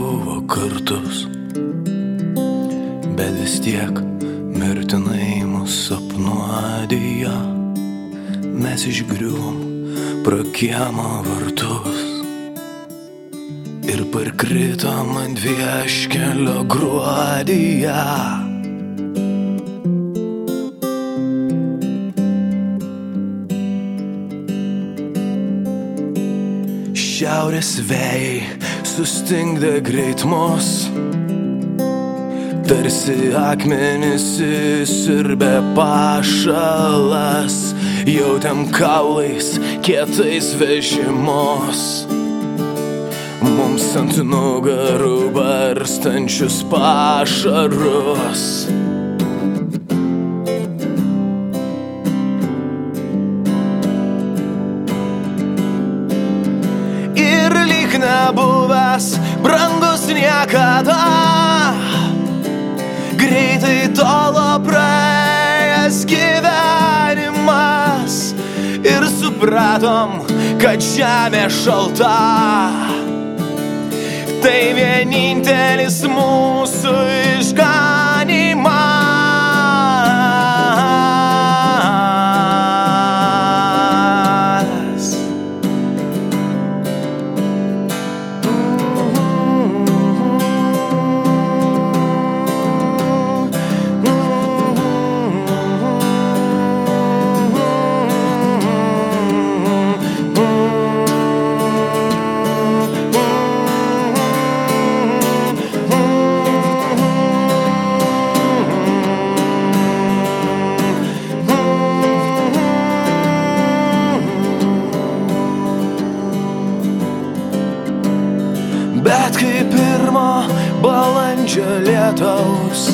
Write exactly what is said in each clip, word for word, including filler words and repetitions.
nebuvo kartus, bet vis tiek mirtinai mus apnuodijo. Mes išgriuvom pro kiemo vartus ir parkritom ant vieškelio gruodyje. Šiaurės vėjai sustingdė greit mus, tarsi akmenis įsiurbė pašalas. Jautėm kaulais kietais vežimus, mums ant nugarų barstančius pašarus. Ir lyg nebuvęs brangus niekada, greitai tolo praėjęs gyvenimas, ir supratom, kad žemė šalta. Tai vienintelis mūsų išganymas. Bet kai pirmo balandžio lietaus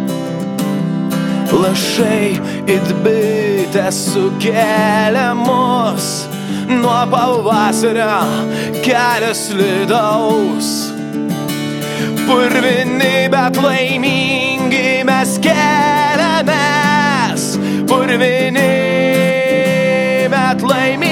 lašai it bitės sukėlė mus nuo pavasario kelio slidaus. Purvini bet laimingi mes keliamės, purvini bet laimingi.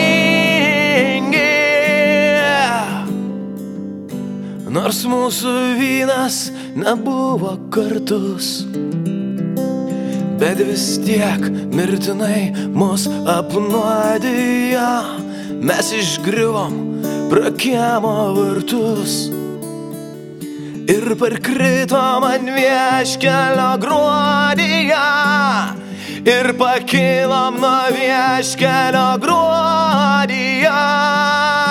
Nors mūsų vynas nebuvo kartus, bet vis tiek mirtinai mus apnuodijo. Mes išgriuvom pro kiemo vartus ir parkritom ant vieškelio gruodyje, ir pakilom nuo vieškelio gruodyje.